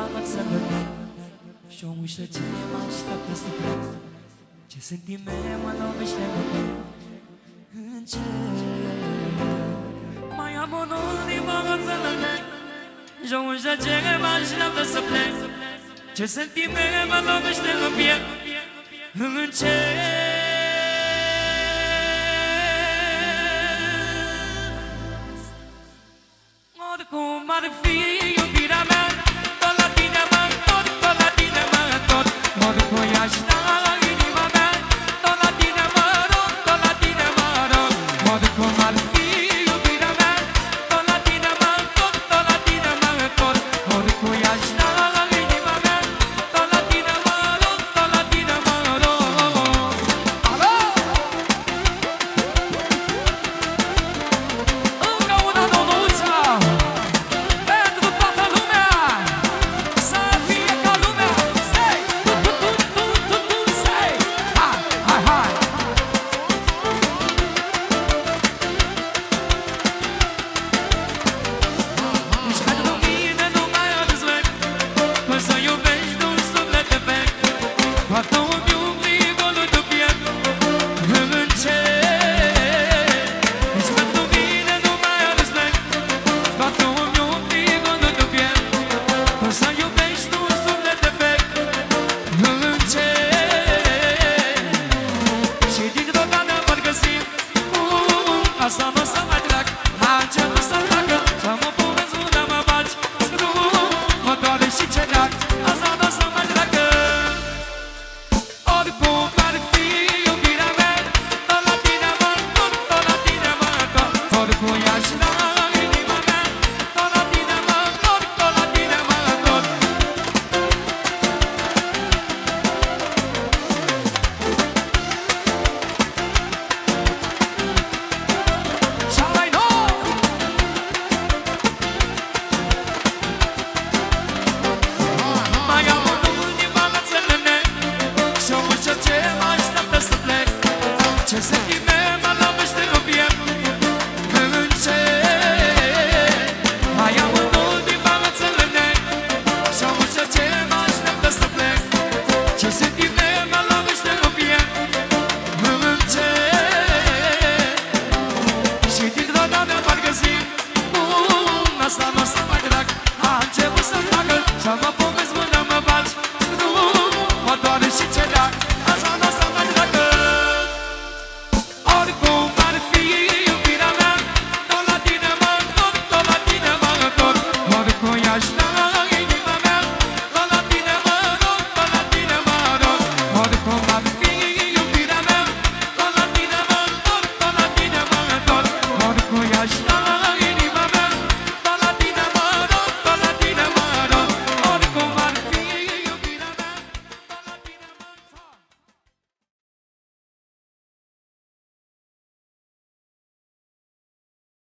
bagă să gândesc și o muștăcie mă așteaptă să plec. Ce sentiment mă lovește în mine încet. Mai am un ultima să gândesc și o muștăcie mă așteaptă să plec. Ce sentiment mă lovește în piel încet. Oricum ar fi